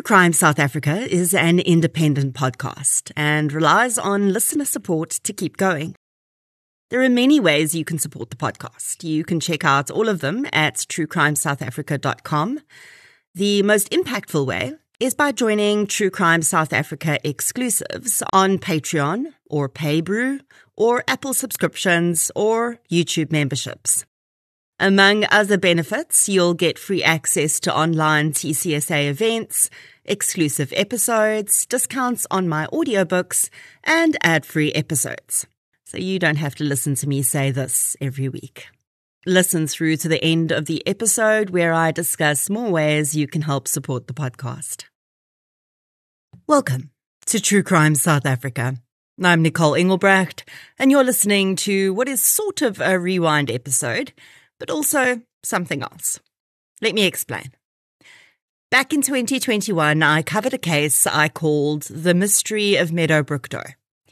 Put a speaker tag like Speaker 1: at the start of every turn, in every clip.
Speaker 1: Crime South Africa is an independent podcast and relies on listener support to keep going. There are many ways you can support the podcast. You can check out all of them at truecrimesouthafrica.com. The most impactful way is by joining True Crime South Africa exclusives on Patreon or Paybrew or Apple subscriptions or YouTube memberships. Among other benefits, you'll get free access to online TCSA events, exclusive episodes, discounts on my audiobooks, and ad-free episodes. So you don't have to listen to me say this every week. Listen through to the end of the episode where I discuss more ways you can help support the podcast. Welcome to True Crime South Africa. I'm Nicole Engelbrecht, and you're listening to what is sort of a rewind episode, but also something else. Let me explain. Back in 2021, I covered a case I called The Mystery of Meadowbrook Doe.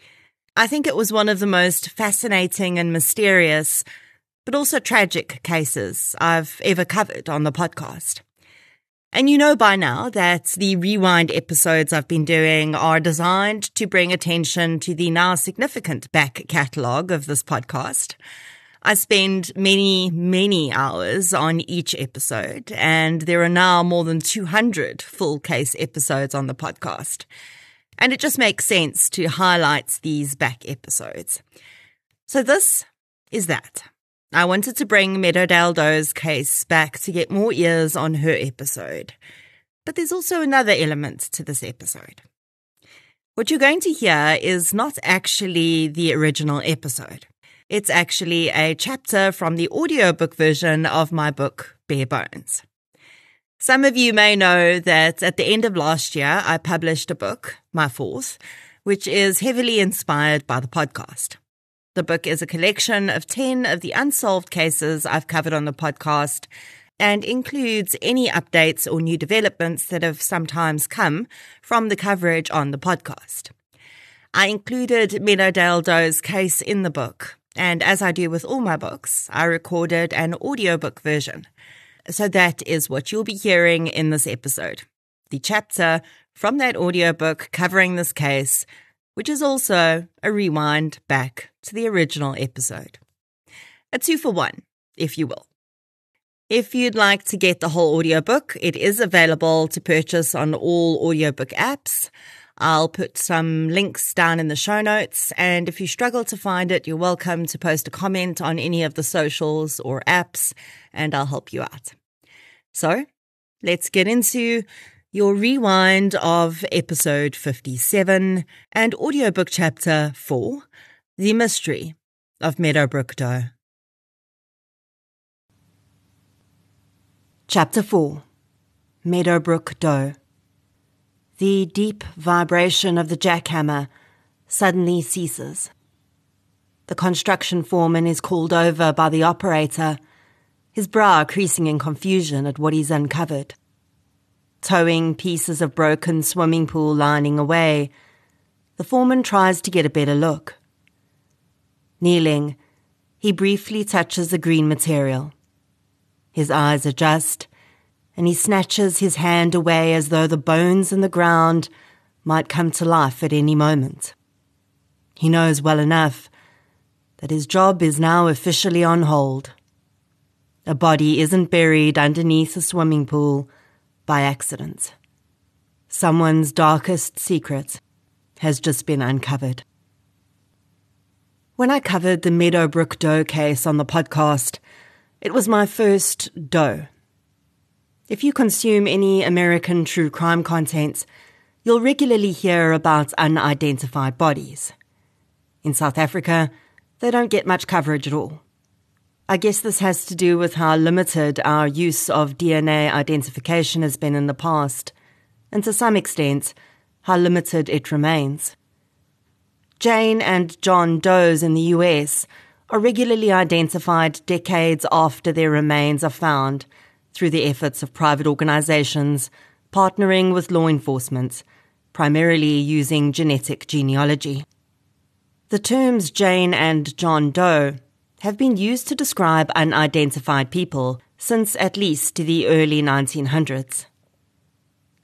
Speaker 1: I think it was one of the most fascinating and mysterious, but also tragic cases I've ever covered on the podcast. And you know by now that the rewind episodes I've been doing are designed to bring attention to the now significant back catalogue of this podcast. I spend many hours on each episode, and there are now more than 200 full case episodes on the podcast. And it just makes sense to highlight these back episodes. So this is that. I wanted to bring Meadowdale Doe's case back to get more ears on her episode. But there's also another element to this episode. What you're going to hear is not actually the original episode. It's actually a chapter from the audiobook version of my book, Bare Bones. Some of you may know that at the end of last year, I published a book, my fourth, which is heavily inspired by the podcast. The book is a collection of 10 of the unsolved cases I've covered on the podcast and includes any updates or new developments that have sometimes come from the coverage on the podcast. I included Meadowdale Doe's case in the book, and as I do with all my books, I recorded an audiobook version. So that is what you'll be hearing in this episode. The chapter from that audiobook covering this case, which is also a rewind back to the original episode. A 2-for-1, if you will. If you'd like to get the whole audiobook, it is available to purchase on all audiobook apps. I'll put some links down in the show notes, and if you struggle to find it, you're welcome to post a comment on any of the socials or apps, and I'll help you out. So, let's get into your rewind of episode 57 and audiobook chapter 4, The Mystery of Meadowbrook Doe. Chapter 4, Meadowbrook Doe. The deep vibration of the jackhammer suddenly ceases. The construction foreman is called over by the operator, his brow creasing in confusion at what he's uncovered. Towing pieces of broken swimming pool lining away, the foreman tries to get a better look. Kneeling, he briefly touches the green material. His eyes adjust, and he snatches his hand away as though the bones in the ground might come to life at any moment. He knows well enough that his job is now officially on hold. A body isn't buried underneath a swimming pool by accident. Someone's darkest secret has just been uncovered. When I covered the Meadowbrook Doe case on the podcast, it was my first Doe. If you consume any American true crime content, you'll regularly hear about unidentified bodies. In South Africa, they don't get much coverage at all. I guess this has to do with how limited our use of DNA identification has been in the past, and to some extent, how limited it remains. Jane and John Does in the US are regularly identified decades after their remains are found, through the efforts of private organizations partnering with law enforcement, primarily using genetic genealogy. The terms Jane and John Doe have been used to describe unidentified people since at least the early 1900s.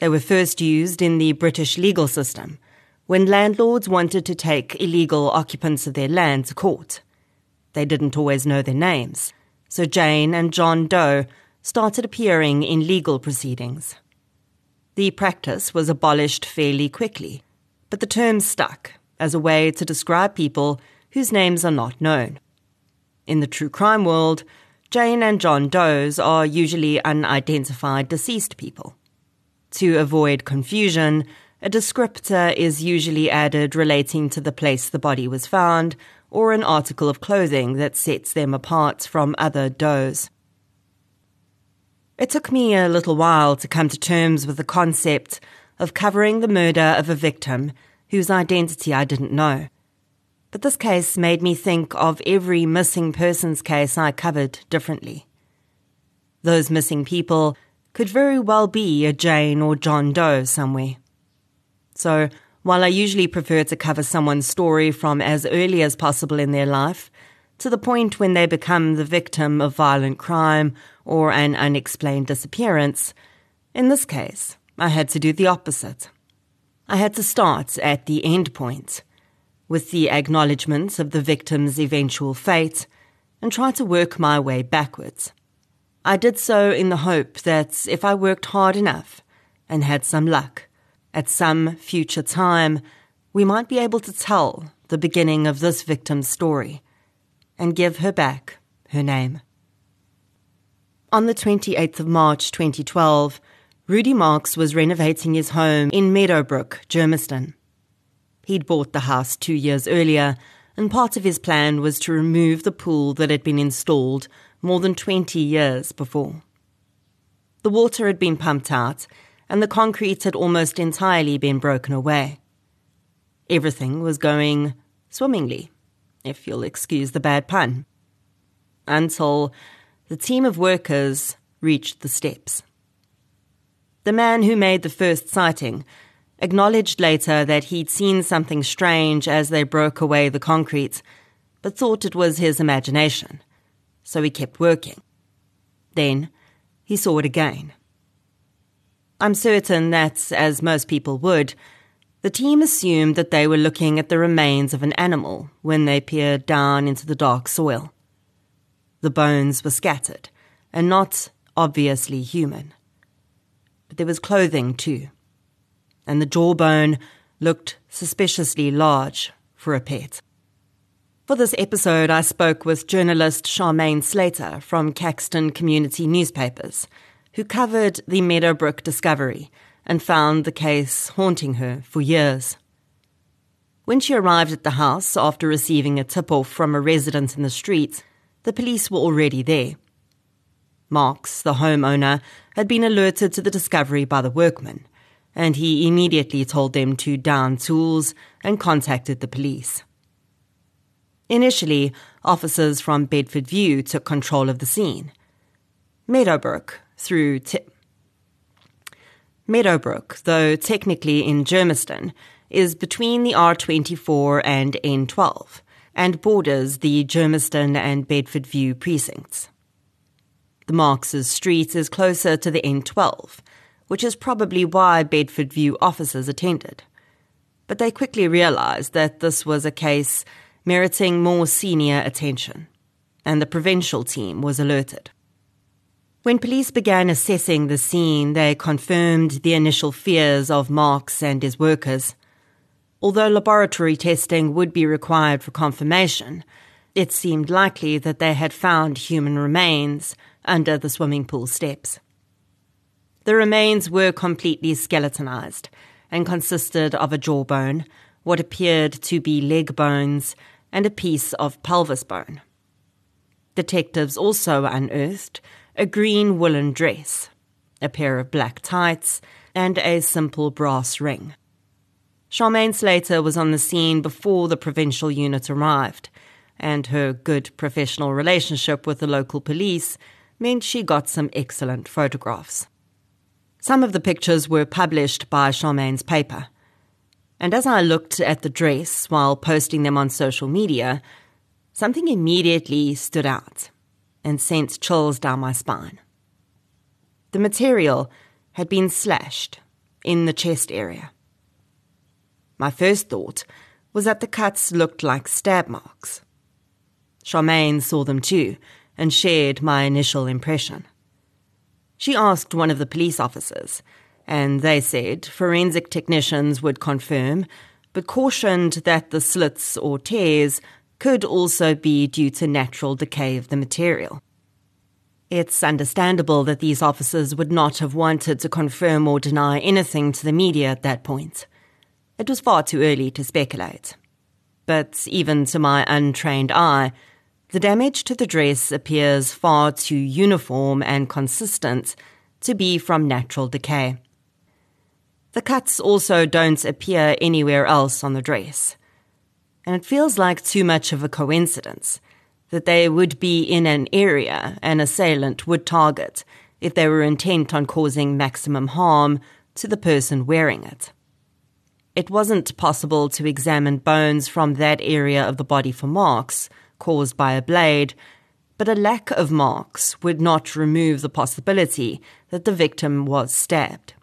Speaker 1: They were first used in the British legal system, when landlords wanted to take illegal occupants of their land to court. They didn't always know their names, so Jane and John Doe started appearing in legal proceedings. The practice was abolished fairly quickly, but the term stuck as a way to describe people whose names are not known. In the true crime world, Jane and John Does are usually unidentified deceased people. To avoid confusion, a descriptor is usually added relating to the place the body was found or an article of clothing that sets them apart from other Does. It took me a little while to come to terms with the concept of covering the murder of a victim whose identity I didn't know. But this case made me think of every missing persons case I covered differently. Those missing people could very well be a Jane or John Doe somewhere. So, while I usually prefer to cover someone's story from as early as possible in their life, to the point when they become the victim of violent crime or an unexplained disappearance, in this case, I had to do the opposite. I had to start at the end point, with the acknowledgement of the victim's eventual fate, and try to work my way backwards. I did so in the hope that if I worked hard enough and had some luck, at some future time, we might be able to tell the beginning of this victim's story and give her back her name. On the 28th of March 2012, Rudy Marks was renovating his home in Meadowbrook, Germiston. He'd bought the house 2 years earlier, and part of his plan was to remove the pool that had been installed more than 20 years before. The water had been pumped out, and the concrete had almost entirely been broken away. Everything was going swimmingly, if you'll excuse the bad pun, until the team of workers reached the steps. The man who made the first sighting acknowledged later that he'd seen something strange as they broke away the concrete, but thought it was his imagination, so he kept working. Then he saw it again. I'm certain that, as most people would, the team assumed that they were looking at the remains of an animal when they peered down into the dark soil. The bones were scattered, and not obviously human. But there was clothing too, and the jawbone looked suspiciously large for a pet. For this episode, I spoke with journalist Charmaine Slater from Caxton Community Newspapers, who covered the Meadowbrook discovery and found the case haunting her for years. When she arrived at the house after receiving a tip-off from a resident in the street, the police were already there. Marks, the homeowner, had been alerted to the discovery by the workmen, and he immediately told them to down tools and contacted the police. Initially, officers from Bedford View took control of the scene. Meadowbrook, though technically in Germiston, is between the R24 and N12 and borders the Germiston and Bedford View precincts. The Marks' street is closer to the N12, which is probably why Bedford View officers attended. But they quickly realised that this was a case meriting more senior attention, and the provincial team was alerted. When police began assessing the scene, they confirmed the initial fears of Marks and his workers. Although laboratory testing would be required for confirmation, it seemed likely that they had found human remains under the swimming pool steps. The remains were completely skeletonized and consisted of a jawbone, what appeared to be leg bones, and a piece of pelvis bone. Detectives also unearthed a green woolen dress, a pair of black tights, and a simple brass ring. Charmaine Slater was on the scene before the provincial unit arrived, and her good professional relationship with the local police meant she got some excellent photographs. Some of the pictures were published by Charmaine's paper, and as I looked at the dress while posting them on social media, something immediately stood out and sent chills down my spine. The material had been slashed in the chest area. My first thought was that the cuts looked like stab marks. Charmaine saw them too and shared my initial impression. She asked one of the police officers, and they said forensic technicians would confirm, but cautioned that the slits or tears could also be due to natural decay of the material. It's understandable that these officers would not have wanted to confirm or deny anything to the media at that point. It was far too early to speculate. But even to my untrained eye, the damage to the dress appears far too uniform and consistent to be from natural decay. The cuts also don't appear anywhere else on the dress, and it feels like too much of a coincidence that they would be in an area an assailant would target if they were intent on causing maximum harm to the person wearing it. It wasn't possible to examine bones from that area of the body for marks caused by a blade, but a lack of marks would not remove the possibility that the victim was stabbed.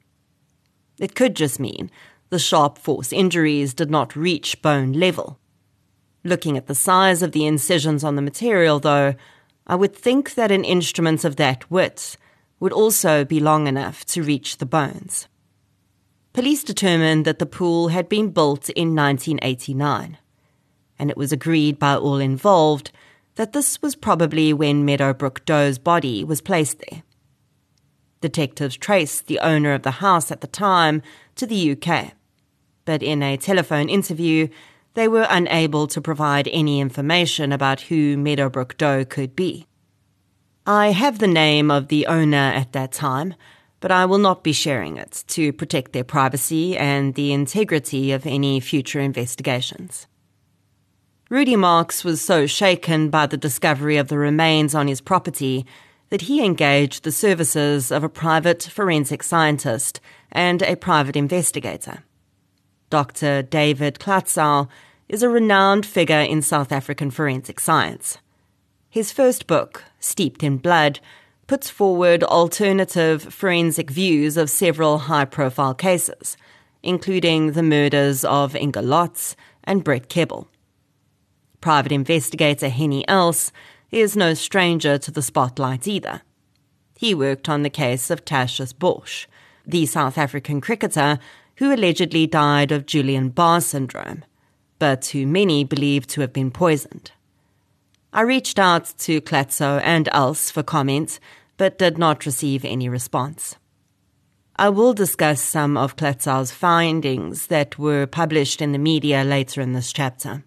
Speaker 1: It could just mean the sharp force injuries did not reach bone level. Looking at the size of the incisions on the material, though, I would think that an instrument of that width would also be long enough to reach the bones. Police determined that the pool had been built in 1989, and it was agreed by all involved that this was probably when Meadowbrook Doe's body was placed there. Detectives traced the owner of the house at the time to the UK, but in a telephone interview, they were unable to provide any information about who Meadowbrook Doe could be. I have the name of the owner at that time, but I will not be sharing it to protect their privacy and the integrity of any future investigations. Rudy Marks was so shaken by the discovery of the remains on his property that he engaged the services of a private forensic scientist and a private investigator. Dr. David Klatzow is a renowned figure in South African forensic science. His first book, Steeped in Blood, puts forward alternative forensic views of several high-profile cases, including the murders of Inga Lotz and Brett Kebbel. Private investigator Henny Els is no stranger to the spotlight either. He worked on the case of Tertius Bosch, the South African cricketer who allegedly died of Guillain-Barré syndrome, but who many believe to have been poisoned. I reached out to Klatzow and Els for comment, but did not receive any response. I will discuss some of Klatzow's findings that were published in the media later in this chapter.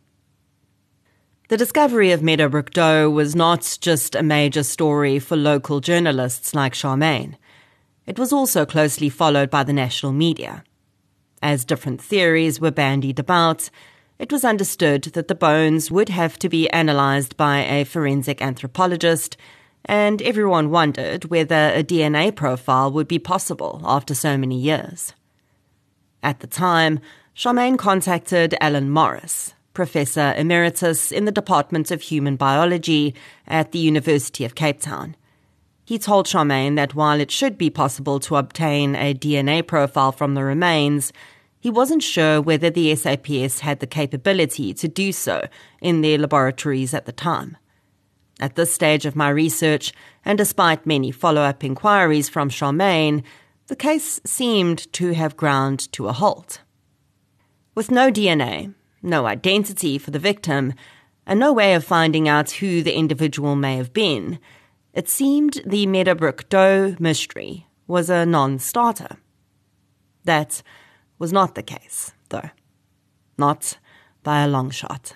Speaker 1: The discovery of Meadowbrook Doe was not just a major story for local journalists like Charmaine. It was also closely followed by the national media. As different theories were bandied about, it was understood that the bones would have to be analysed by a forensic anthropologist, and everyone wondered whether a DNA profile would be possible after so many years. At the time, Charmaine contacted Alan Morris, Professor Emeritus in the Department of Human Biology at the University of Cape Town. He told Charmaine that while it should be possible to obtain a DNA profile from the remains, he wasn't sure whether the SAPS had the capability to do so in their laboratories at the time. At this stage of my research, and despite many follow-up inquiries from Charmaine, the case seemed to have ground to a halt. With no DNA, no identity for the victim, and no way of finding out who the individual may have been, it seemed the Meadowbrook Doe mystery was a non-starter. That was not the case, though. Not by a long shot.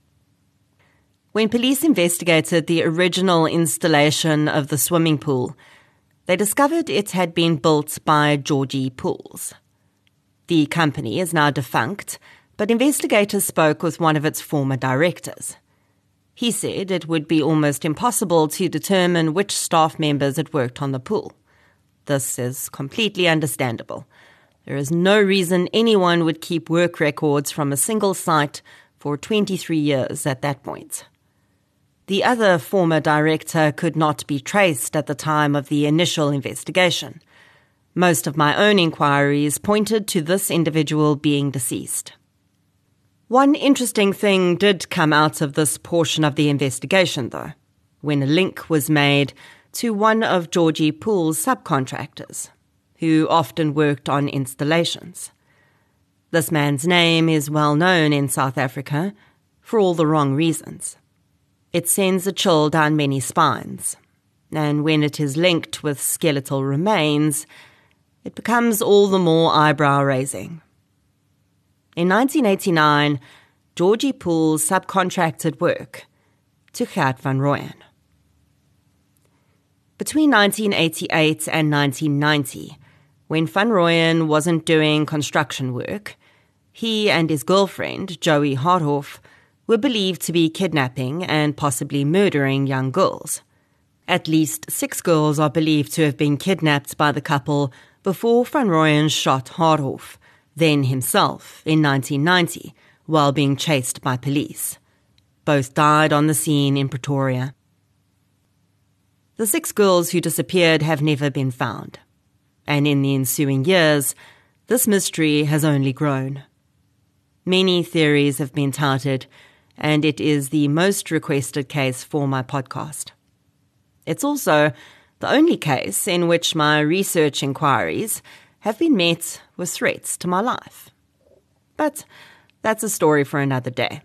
Speaker 1: When police investigated the original installation of the swimming pool, they discovered it had been built by Georgie Pools. The company is now defunct, but investigators spoke with one of its former directors. He said it would be almost impossible to determine which staff members had worked on the pool. This is completely understandable. There is no reason anyone would keep work records from a single site for 23 years at that point. The other former director could not be traced at the time of the initial investigation. Most of my own inquiries pointed to this individual being deceased. One interesting thing did come out of this portion of the investigation, though, when a link was made to one of Georgie Poole's subcontractors, who often worked on installations. This man's name is well known in South Africa for all the wrong reasons. It sends a chill down many spines, and when it is linked with skeletal remains, it becomes all the more eyebrow-raising. In 1989, Georgie Poole subcontracted work to Gert van Rooyen. Between 1988 and 1990, when Van Rooyen wasn't doing construction work, he and his girlfriend, Joey Harthoff, were believed to be kidnapping and possibly murdering young girls. At least 6 girls are believed to have been kidnapped by the couple before Van Rooyen shot Harthoff, then himself, in 1990, while being chased by police. Both died on the scene in Pretoria. The 6 girls who disappeared have never been found, and in the ensuing years, this mystery has only grown. Many theories have been touted, and it is the most requested case for my podcast. It's also the only case in which my research inquiries have been met with threats to my life. But that's a story for another day.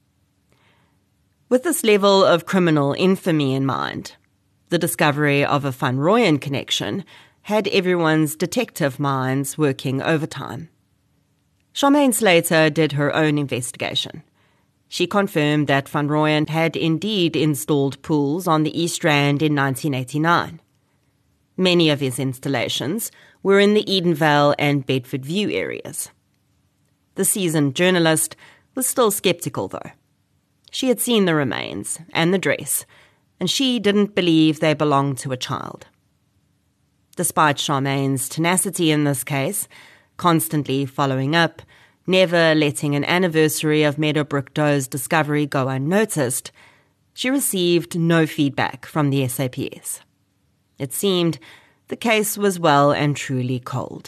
Speaker 1: With this level of criminal infamy in mind, the discovery of a Van Rooyen connection had everyone's detective minds working overtime. Charmaine Slater did her own investigation. She confirmed that Van Rooyen had indeed installed pools on the East Rand in 1989. Many of his installations were in the Edenvale and Bedford View areas. The seasoned journalist was still sceptical, though. She had seen the remains and the dress, and she didn't believe they belonged to a child. Despite Charmaine's tenacity in this case, constantly following up, never letting an anniversary of Meadowbrook Doe's discovery go unnoticed, she received no feedback from the SAPS. It seemed the case was well and truly cold.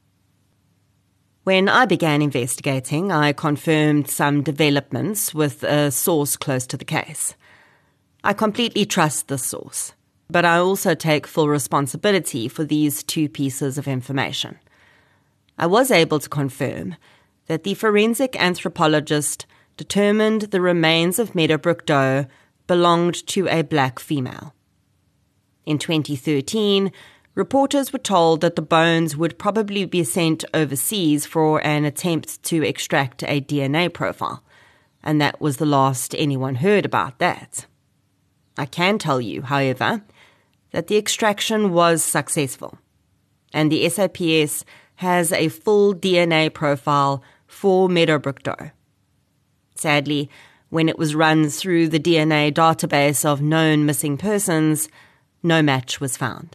Speaker 1: When I began investigating, I confirmed some developments with a source close to the case. I completely trust this source, but I also take full responsibility for these 2 pieces of information. I was able to confirm that the forensic anthropologist determined the remains of Meadowbrook Doe belonged to a black female. In 2013, reporters were told that the bones would probably be sent overseas for an attempt to extract a DNA profile, and that was the last anyone heard about that. I can tell you, however, that the extraction was successful, and the SAPS has a full DNA profile for Meadowbrook Doe. Sadly, when it was run through the DNA database of known missing persons, no match was found.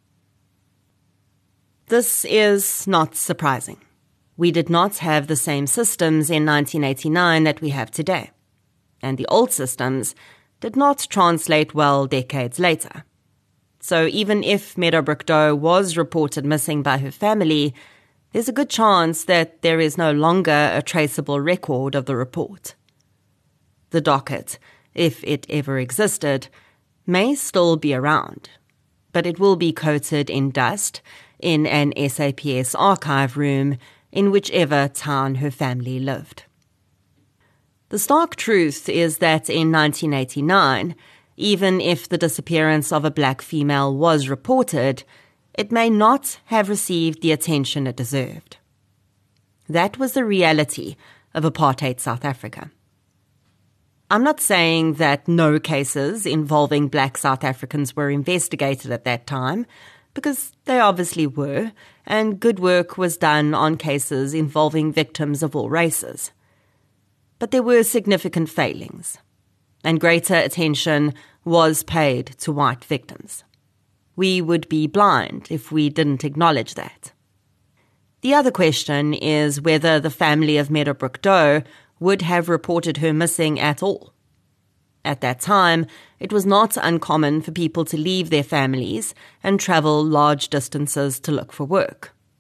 Speaker 1: This is not surprising. We did not have the same systems in 1989 that we have today, and the old systems did not translate well decades later. So even if Meadowbrook Doe was reported missing by her family, there's a good chance that there is no longer a traceable record of the report. The docket, if it ever existed, may still be around, but it will be coated in dust in an SAPS archive room in whichever town her family lived. The stark truth is that in 1989, even if the disappearance of a black female was reported, it may not have received the attention it deserved. That was the reality of apartheid South Africa. I'm not saying that no cases involving black South Africans were investigated at that time, because they obviously were, and good work was done on cases involving victims of all races. But there were significant failings, and greater attention was paid to white victims. We would be blind if we didn't acknowledge that. The other question is whether the family of Meadowbrook Doe would have reported her missing at all. At that time, it was not uncommon for people to leave their families and travel large distances to look for work,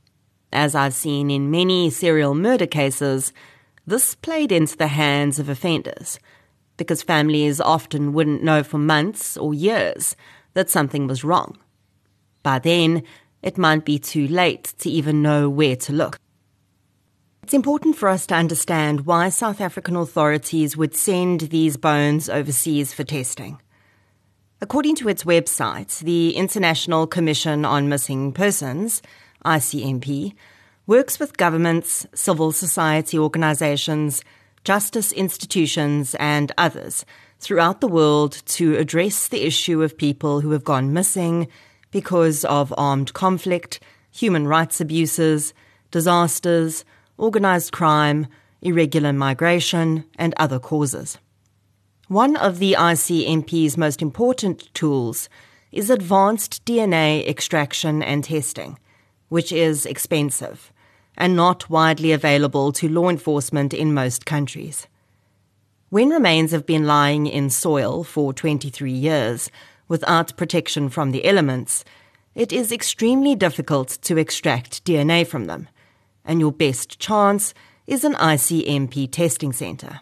Speaker 1: as I've seen in many serial murder cases, this played into the hands of offenders, because families often wouldn't know for months or years that something was wrong. By then, it might be too late to even know where to look. It's important for us to understand why South African authorities would send these bones overseas for testing. According to its website, the International Commission on Missing Persons, ICMP, works with governments, civil society organizations, justice institutions, and others throughout the world to address the issue of people who have gone missing because of armed conflict, human rights abuses, disasters, organized crime, irregular migration, and other causes. One of the ICMP's most important tools is advanced DNA extraction and testing, which is expensive and not widely available to law enforcement in most countries. When remains have been lying in soil for 23 years without protection from the elements, it is extremely difficult to extract DNA from them, and your best chance is an ICMP testing centre.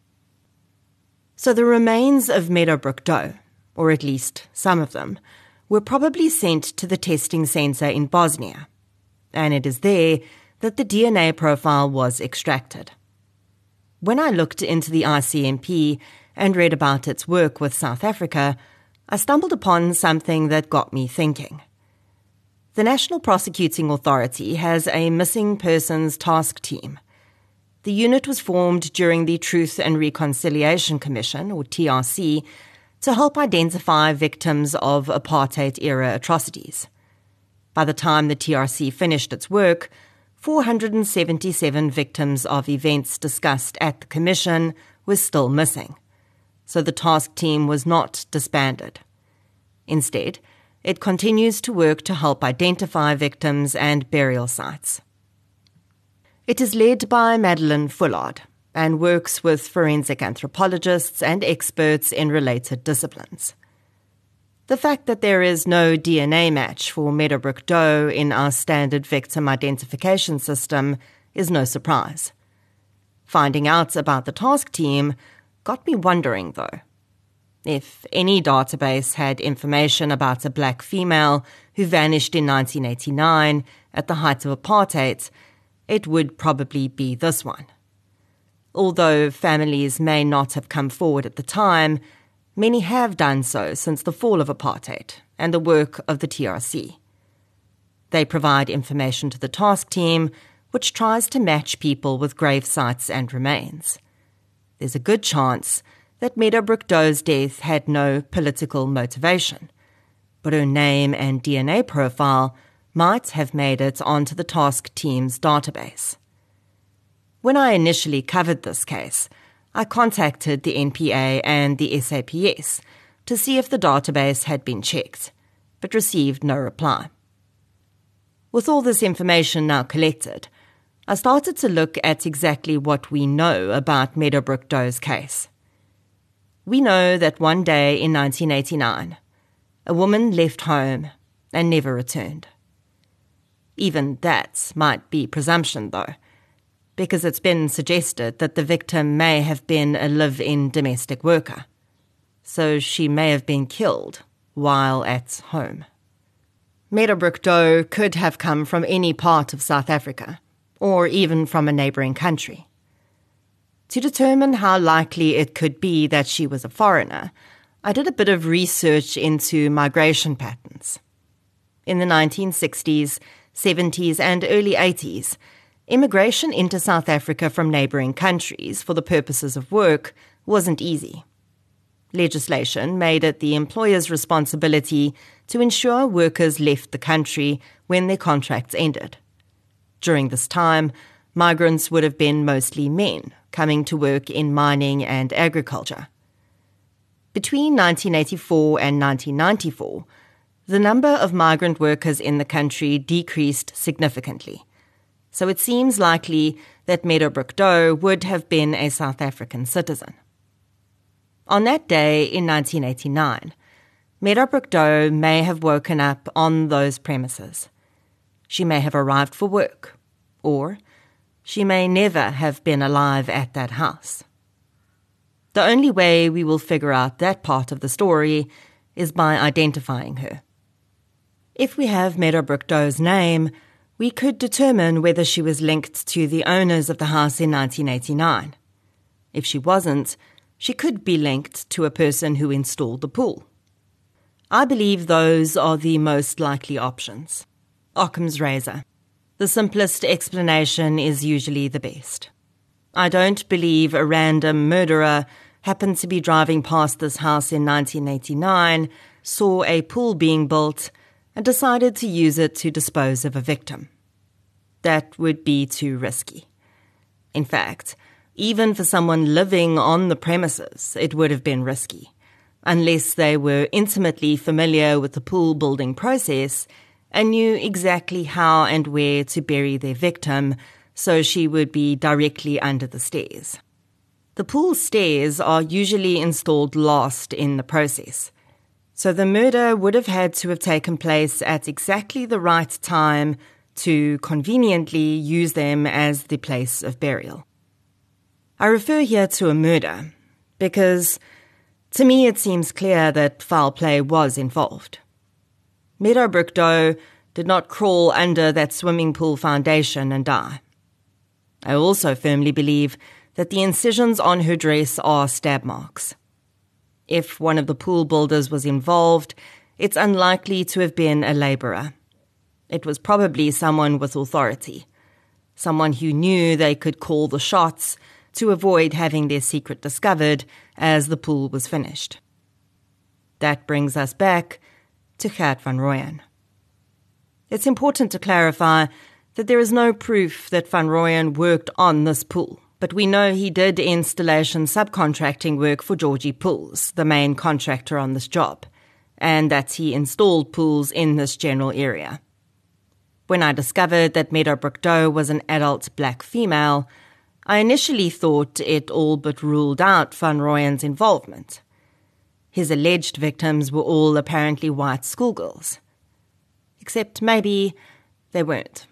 Speaker 1: So the remains of Meadowbrook Doe, or at least some of them, were probably sent to the testing centre in Bosnia, and it is there that the DNA profile was extracted. When I looked into the ICMP and read about its work with South Africa, I stumbled upon something that got me thinking. The National Prosecuting Authority has a Missing Persons Task Team. The unit was formed during the Truth and Reconciliation Commission, or TRC, to help identify victims of apartheid-era atrocities. By the time the TRC finished its work, 477 victims of events discussed at the Commission were still missing, so the task team was not disbanded. Instead, it continues to work to help identify victims and burial sites. It is led by Madeleine Fullard and works with forensic anthropologists and experts in related disciplines. The fact that there is no DNA match for Meadowbrook Doe in our standard victim identification system is no surprise. Finding out about the task team got me wondering, though. If any database had information about a black female who vanished in 1989 at the height of apartheid, it would probably be this one. Although families may not have come forward at the time, many have done so since the fall of apartheid and the work of the TRC. They provide information to the task team, which tries to match people with grave sites and remains. There's a good chance that Meadowbrook Doe's death had no political motivation, but her name and DNA profile might have made it onto the task team's database. When I initially covered this case, I contacted the NPA and the SAPS to see if the database had been checked, but received no reply. With all this information now collected, I started to look at exactly what we know about Meadowbrook Doe's case. We know that one day in 1989, a woman left home and never returned. Even that might be presumption, though, because it's been suggested that the victim may have been a live-in domestic worker, so she may have been killed while at home. Meadowbrook Doe could have come from any part of South Africa, or even from a neighbouring country. To determine how likely it could be that she was a foreigner, I did a bit of research into migration patterns. In the 1960s, 70s and early 80s, immigration into South Africa from neighbouring countries for the purposes of work wasn't easy. Legislation made it the employer's responsibility to ensure workers left the country when their contracts ended. During this time, migrants would have been mostly men coming to work in mining and agriculture. Between 1984 and 1994, the number of migrant workers in the country decreased significantly, so it seems likely that Meadowbrook Doe would have been a South African citizen. On that day in 1989, Meadowbrook Doe may have woken up on those premises. She may have arrived for work Or she may never have been alive at that house. The only way we will figure out that part of the story is by identifying her. If we have Meadowbrook Doe's name, we could determine whether she was linked to the owners of the house in 1989. If she wasn't, she could be linked to a person who installed the pool. I believe those are the most likely options. Occam's razor. The simplest explanation is usually the best. I don't believe a random murderer happened to be driving past this house in 1989, saw a pool being built, and decided to use it to dispose of a victim. That would be too risky. In fact, even for someone living on the premises, it would have been risky, unless they were intimately familiar with the pool building process and knew exactly how and where to bury their victim so she would be directly under the stairs. The pool stairs are usually installed last in the process, so the murder would have had to have taken place at exactly the right time to conveniently use them as the place of burial. I refer here to a murder because, to me, it seems clear that foul play was involved. Meadowbrook Doe did not crawl under that swimming pool foundation and die. I also firmly believe that the incisions on her dress are stab marks. If one of the pool builders was involved, it's unlikely to have been a labourer. It was probably someone with authority, someone who knew they could call the shots to avoid having their secret discovered as the pool was finished. That brings us back to Gert van Rooyen. It's important to clarify that there is no proof that Van Rooyen worked on this pool, but we know he did installation subcontracting work for Georgie Pools, the main contractor on this job, and that he installed pools in this general area. When I discovered that Meadowbrook Doe was an adult black female, I initially thought it all but ruled out Van Rooyen's involvement. His alleged victims were all apparently white schoolgirls. Except maybe they weren't.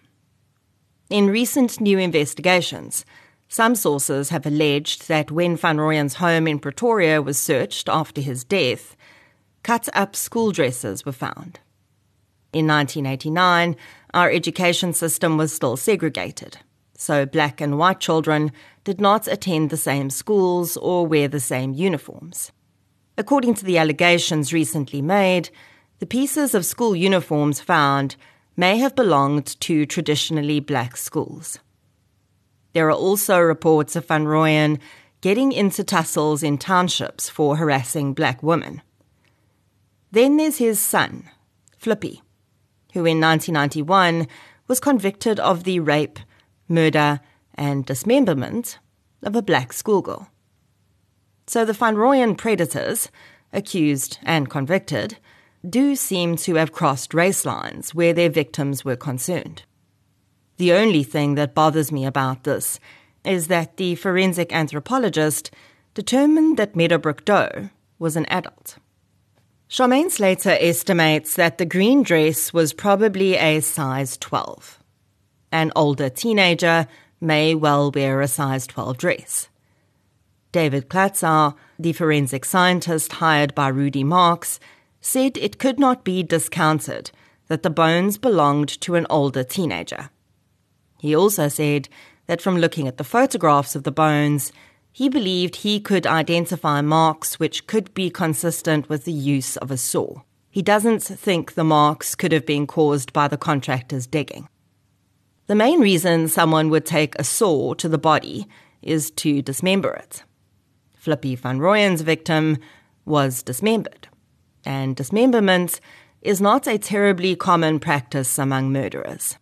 Speaker 1: In recent new investigations, some sources have alleged that when Van Rooyen's home in Pretoria was searched after his death, cut-up school dresses were found. In 1989, our education system was still segregated, so black and white children did not attend the same schools or wear the same uniforms. According to the allegations recently made, the pieces of school uniforms found may have belonged to traditionally black schools. There are also reports of Van Rooyen getting into tussles in townships for harassing black women. Then there's his son, Flippy, who in 1991 was convicted of the rape, murder, and dismemberment of a black schoolgirl. So the Van Rooyen predators, accused and convicted, do seem to have crossed race lines where their victims were concerned. The only thing that bothers me about this is that the forensic anthropologist determined that Meadowbrook Doe was an adult. Charmaine Slater estimates that the green dress was probably a size 12. An older teenager may well wear a size 12 dress. David Klatzau, the forensic scientist hired by Rudy Marks, said it could not be discounted that the bones belonged to an older teenager. He also said that from looking at the photographs of the bones, he believed he could identify marks which could be consistent with the use of a saw. He doesn't think the marks could have been caused by the contractor's digging. The main reason someone would take a saw to the body is to dismember it. Flippy Van Rooyen's victim was dismembered, and dismemberment is not a terribly common practice among murderers.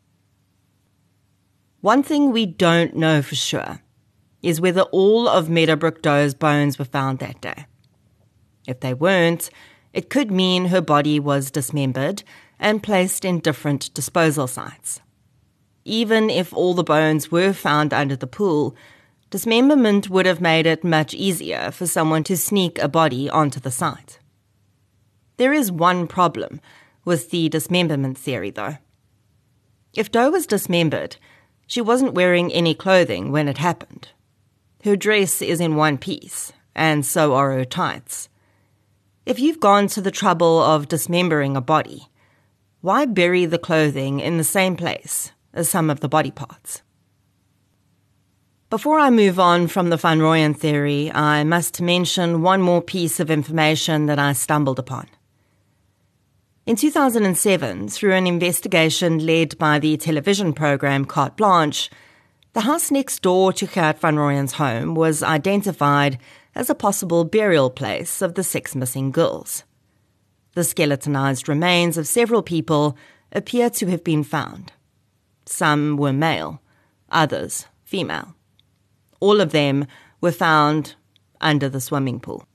Speaker 1: One thing we don't know for sure is whether all of Meadowbrook Doe's bones were found that day. If they weren't, it could mean her body was dismembered and placed in different disposal sites. Even if all the bones were found under the pool, dismemberment would have made it much easier for someone to sneak a body onto the site. There is one problem with the dismemberment theory, though. If Doe was dismembered, She wasn't wearing any clothing when it happened. Her dress is in one piece, and so are her tights. If you've gone to the trouble of dismembering a body, why bury the clothing in the same place as some of the body parts? Before I move on from the Van Rooyen theory, I must mention one more piece of information that I stumbled upon. In 2007, through an investigation led by the television program Carte Blanche, the house next door to Gert Van Rooyen's home was identified as a possible burial place of the 6 missing girls. The skeletonized remains of several people appear to have been found. Some were male, others female. All of them were found under the swimming pool.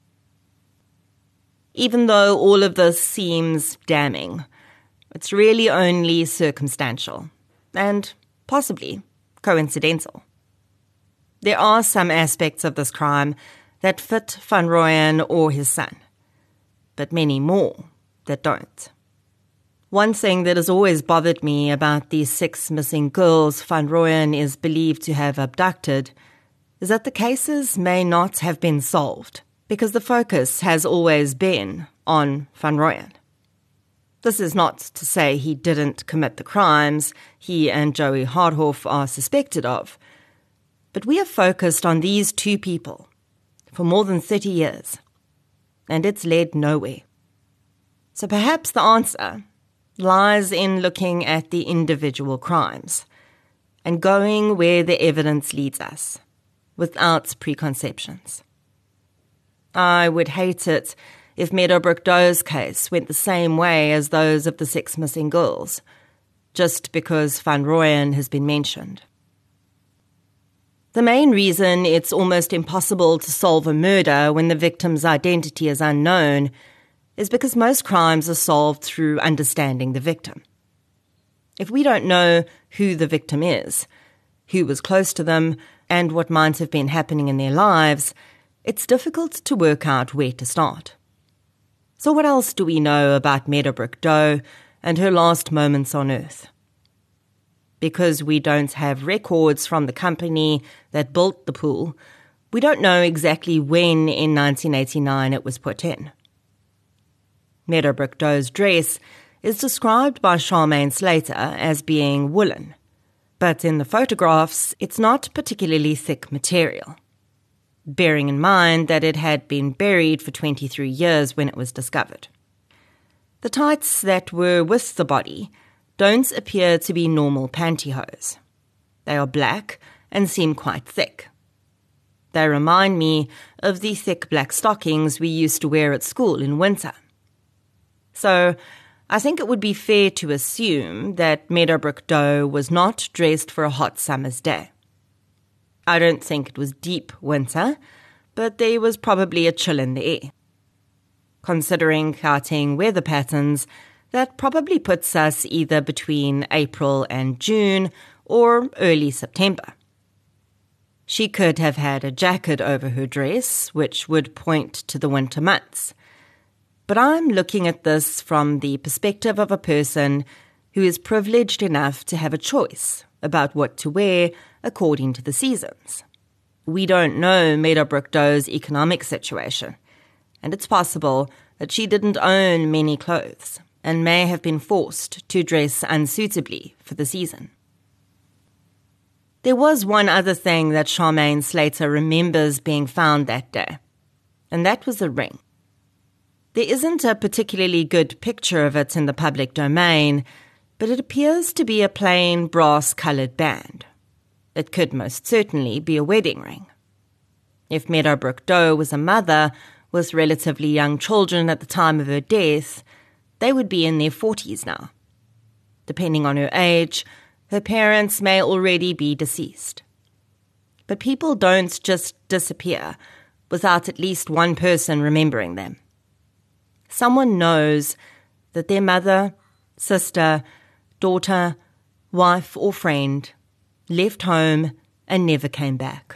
Speaker 1: Even though all of this seems damning, it's really only circumstantial and possibly coincidental. There are some aspects of this crime that fit Van Rooyen or his son, but many more that don't. One thing that has always bothered me about these 6 missing girls Van Rooyen is believed to have abducted is that the cases may not have been solved because the focus has always been on Van Rooyen. This is not to say he didn't commit the crimes he and Joey Hardhoff are suspected of, but we have focused on these 2 people for more than 30 years, and it's led nowhere. So perhaps the answer lies in looking at the individual crimes and going where the evidence leads us, without preconceptions. I would hate it if Meadowbrook Doe's case went the same way as those of the 6 missing girls, just because Van Rooyen has been mentioned. The main reason it's almost impossible to solve a murder when the victim's identity is unknown is because most crimes are solved through understanding the victim. If we don't know who the victim is, who was close to them, and what might have been happening in their lives, it's difficult to work out where to start. So what else do we know about Meadowbrook Doe and her last moments on Earth? Because we don't have records from the company that built the pool, we don't know exactly when in 1989 it was put in. Meadowbrook Doe's dress is described by Charmaine Slater as being woolen, but in the photographs, it's not particularly thick material, bearing in mind that it had been buried for 23 years when it was discovered. The tights that were with the body don't appear to be normal pantyhose. They are black and seem quite thick. They remind me of the thick black stockings we used to wear at school in winter. So, I think it would be fair to assume that Meadowbrook Doe was not dressed for a hot summer's day. I don't think it was deep winter, but there was probably a chill in the air. Considering Gauteng weather patterns, that probably puts us either between April and June or early September. She could have had a jacket over her dress, which would point to the winter months. But I'm looking at this from the perspective of a person who is privileged enough to have a choice about what to wear according to the seasons. We don't know Meadowbrook Doe's economic situation, and it's possible that she didn't own many clothes and may have been forced to dress unsuitably for the season. There was one other thing that Charmaine Slater remembers being found that day, and that was a ring. There isn't a particularly good picture of it in the public domain, but it appears to be a plain brass-coloured band. It could most certainly be a wedding ring. If Meadowbrook Doe was a mother with relatively young children at the time of her death, they would be in their 40s now. Depending on her age, her parents may already be deceased. But people don't just disappear without at least one person remembering them. Someone knows that their mother, sister, daughter, wife or friend left home and never came back.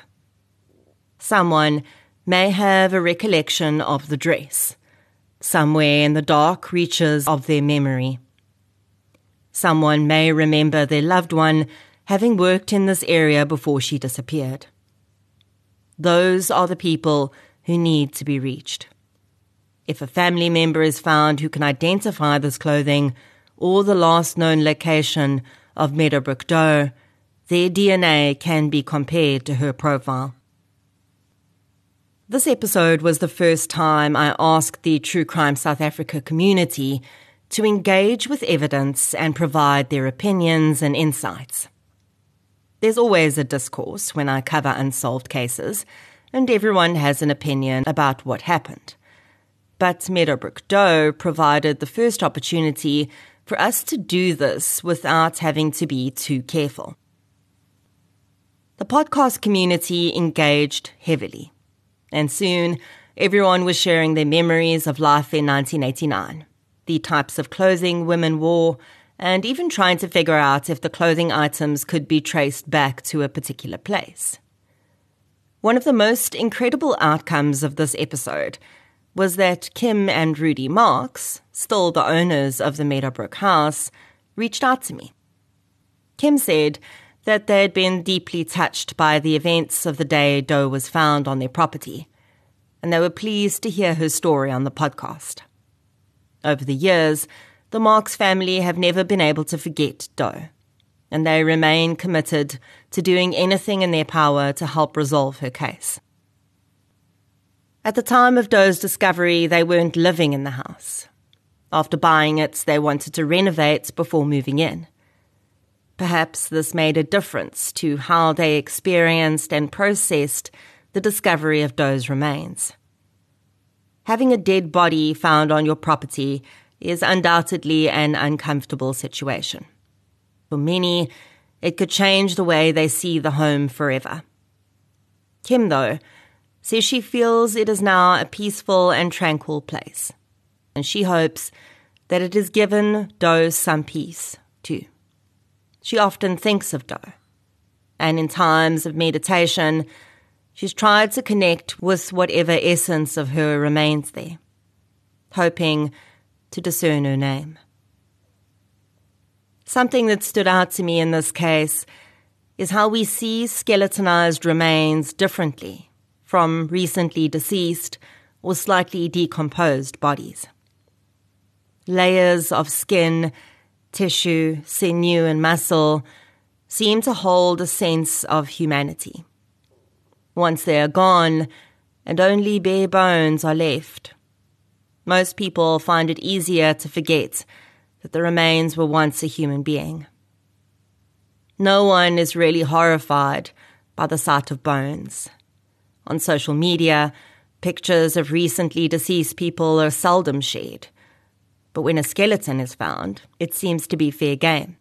Speaker 1: Someone may have a recollection of the dress, somewhere in the dark reaches of their memory. Someone may remember their loved one having worked in this area before she disappeared. Those are the people who need to be reached. If a family member is found who can identify this clothing or the last known location of Meadowbrook Doe, their DNA can be compared to her profile. This episode was the first time I asked the True Crime South Africa community to engage with evidence and provide their opinions and insights. There's always a discourse when I cover unsolved cases, and everyone has an opinion about what happened. But Meadowbrook Doe provided the first opportunity for us to do this without having to be too careful. The podcast community engaged heavily, and soon everyone was sharing their memories of life in 1989, the types of clothing women wore, and even trying to figure out if the clothing items could be traced back to a particular place. One of the most incredible outcomes of this episode was that Kim and Rudy Marks, still the owners of the Meadowbrook house, reached out to me. Kim said that they had been deeply touched by the events of the day Doe was found on their property, and they were pleased to hear her story on the podcast. Over the years, the Marks family have never been able to forget Doe, and they remain committed to doing anything in their power to help resolve her case. At the time of Doe's discovery, they weren't living in the house. After buying it, they wanted to renovate before moving in. Perhaps this made a difference to how they experienced and processed the discovery of Doe's remains. Having a dead body found on your property is undoubtedly an uncomfortable situation. For many, it could change the way they see the home forever. Kim, though, says she feels it is now a peaceful and tranquil place, and she hopes that it has given Doe some peace, too. She often thinks of Doe, and in times of meditation, she's tried to connect with whatever essence of her remains there, hoping to discern her name. Something that stood out to me in this case is how we see skeletonized remains differently from recently deceased or slightly decomposed bodies. Layers of skin, tissue, sinew, and muscle seem to hold a sense of humanity. Once they are gone and only bare bones are left, most people find it easier to forget that the remains were once a human being. No one is really horrified by the sight of bones. On social media, pictures of recently deceased people are seldom shared, but when a skeleton is found, it seems to be fair game.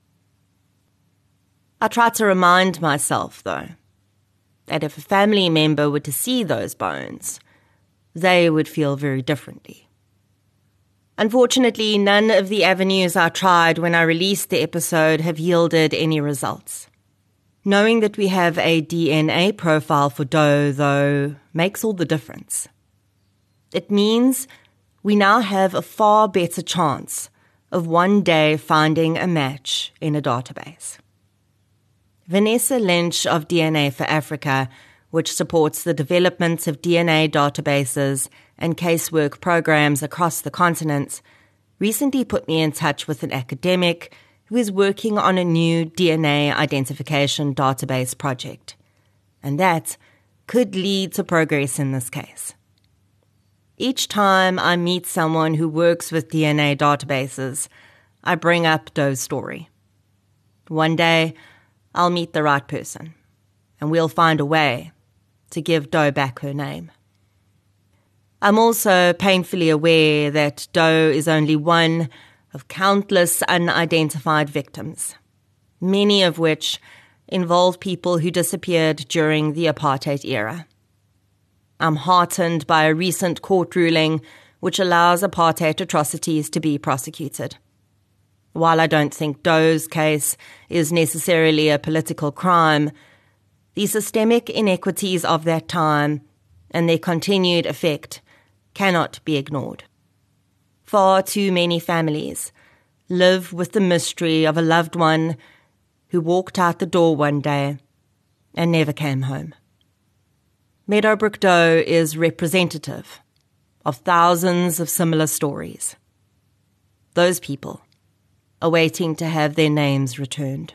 Speaker 1: I try to remind myself, though, that if a family member were to see those bones, they would feel very differently. Unfortunately, none of the avenues I tried when I released the episode have yielded any results. Knowing that we have a DNA profile for Doe, though, makes all the difference. It means we now have a far better chance of one day finding a match in a database. Vanessa Lynch of DNA for Africa, which supports the development of DNA databases and casework programs across the continent, recently put me in touch with an academic who is working on a new DNA identification database project. And that could lead to progress in this case. Each time I meet someone who works with DNA databases, I bring up Doe's story. One day, I'll meet the right person, and we'll find a way to give Doe back her name. I'm also painfully aware that Doe is only one of countless unidentified victims, many of which involve people who disappeared during the apartheid era. I'm heartened by a recent court ruling which allows apartheid atrocities to be prosecuted. While I don't think Doe's case is necessarily a political crime, the systemic inequities of that time and their continued effect cannot be ignored. Far too many families live with the mystery of a loved one who walked out the door one day and never came home. Meadowbrook Doe is representative of thousands of similar stories. Those people are waiting to have their names returned.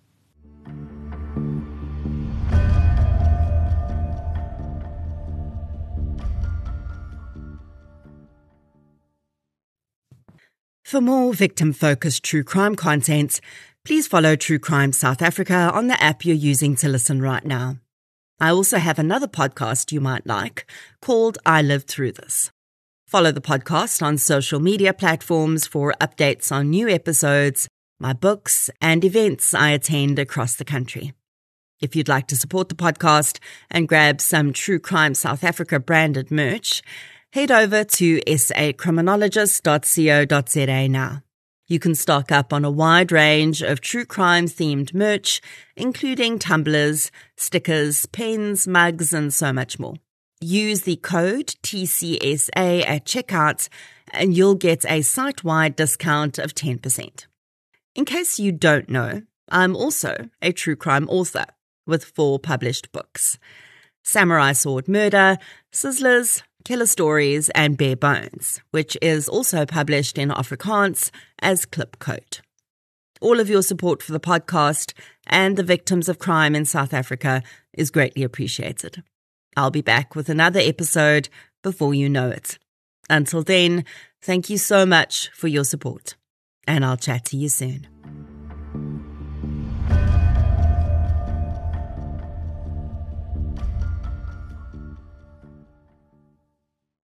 Speaker 1: For more victim-focused true crime content, please follow True Crime South Africa on the app you're using to listen right now. I also have another podcast you might like called I Lived Through This. Follow the podcast on social media platforms for updates on new episodes, my books, and events I attend across the country. If you'd like to support the podcast and grab some True Crime South Africa branded merch, head over to sacriminologist.co.za now. You can stock up on a wide range of true crime-themed merch, including tumblers, stickers, pens, mugs, and so much more. Use the code TCSA at checkout, and you'll get a site-wide discount of 10%. In case you don't know, I'm also a true crime author with 4 published books: Samurai Sword Murder, Sizzlers, Killer Stories, and Bare Bones, which is also published in Afrikaans as Klipkoot. All of your support for the podcast and the victims of crime in South Africa is greatly appreciated. I'll be back with another episode before you know it. Until then, thank you so much for your support, and I'll chat to you soon.